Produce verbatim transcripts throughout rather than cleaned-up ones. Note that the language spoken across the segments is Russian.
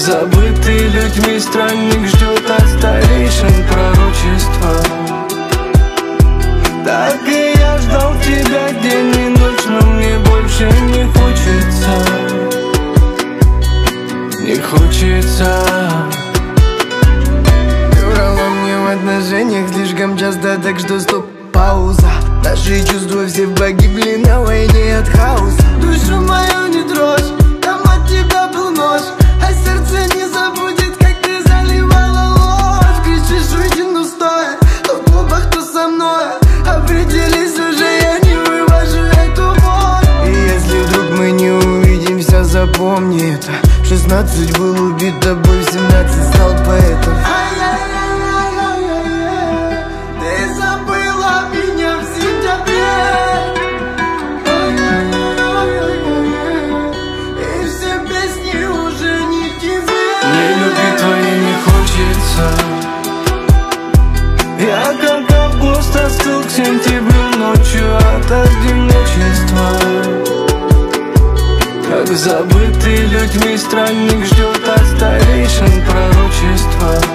забытый людьми странник ждет от старейшин пророчества. Так и я ждал тебя день и ночь, но мне больше не хочется. Не хочется. Ты врала мне в отношениях слишком часто, так что стоп, пауза. Наши чувства все погибли на войне от хаоса. Душу мою не трожь, там от тебя был нож, а сердце не забудет, как ты заливала ложь. Кричишь, уйди, ну стой, то в клубах, то со мной. Определись уже, я не вывожу эту боль. И если вдруг мы не увидимся, запомни это. В шестнадцать был убит тобой, в семнадцать стал поэтом. Ты забыла меня в сентябре, и все песни уже не тебе. Мне любви твоей не хочется. Я как август остыл к сентябрю ночью от одиночества. Как забытый людьми странник ждет от старейшин пророчества.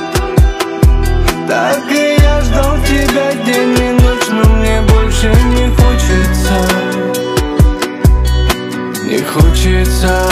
Так и я ждал тебя день и ночь, но мне больше не хочется. Не хочется.